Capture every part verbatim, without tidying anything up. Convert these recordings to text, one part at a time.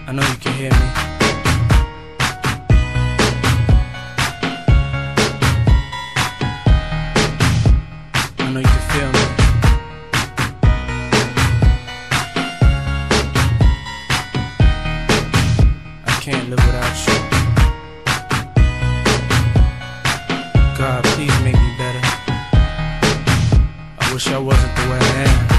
I know you can hear me. I know you can feel me. I can't live without you. God, please make me better. I wish I wasn't the way I am.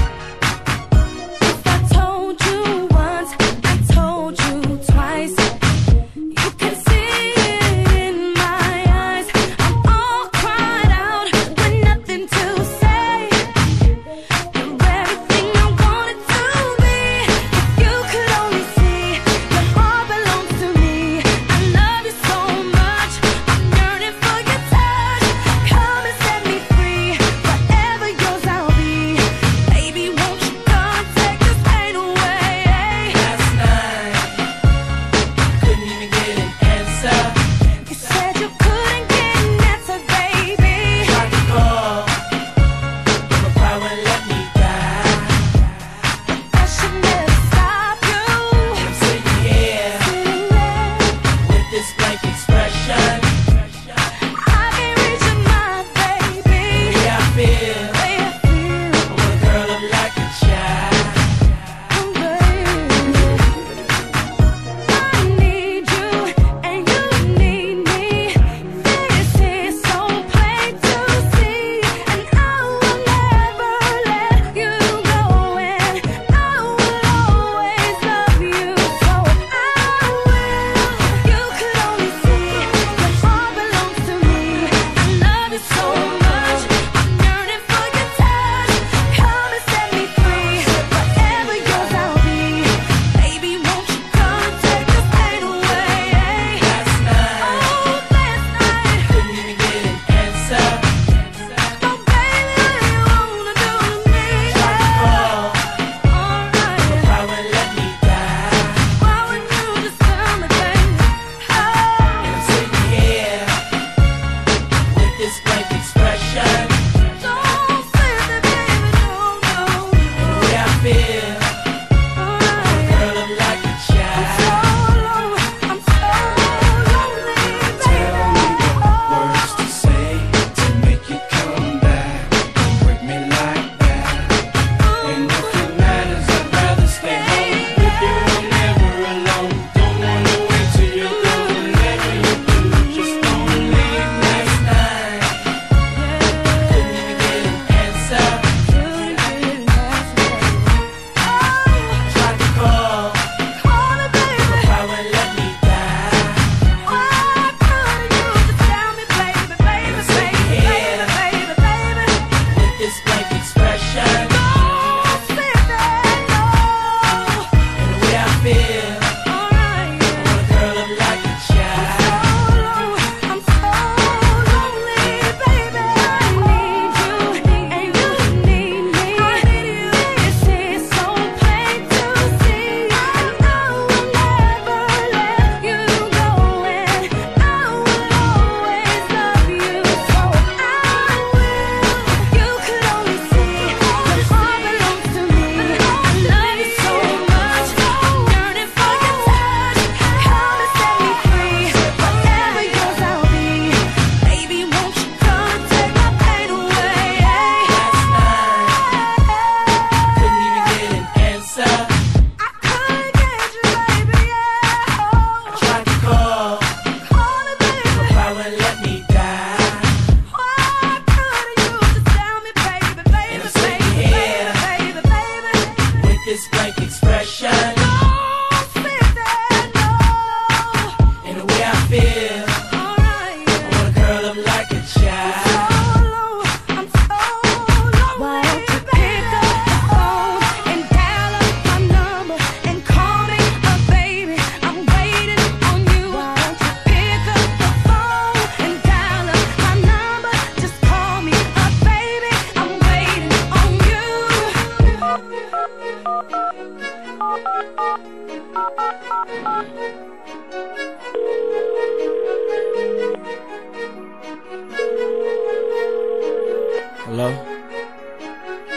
Hello?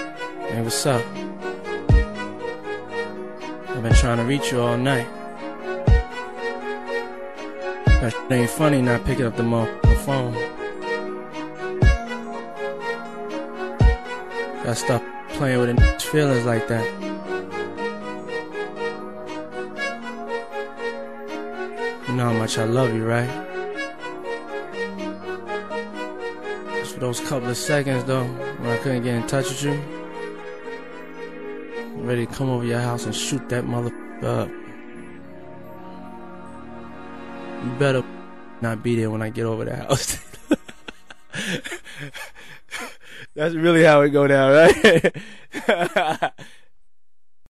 Hey, what's up? I've been trying to reach you all night. That shit ain't funny not picking up the motherfucking phone. Gotta stop playing with a feelings like that. You know how much I love you, right? Just for those couple of seconds though, when I couldn't get in touch with you, I'm ready to come over your house and shoot that motherfucker up. You better not be there when I get over the house. That's really how it go down, right?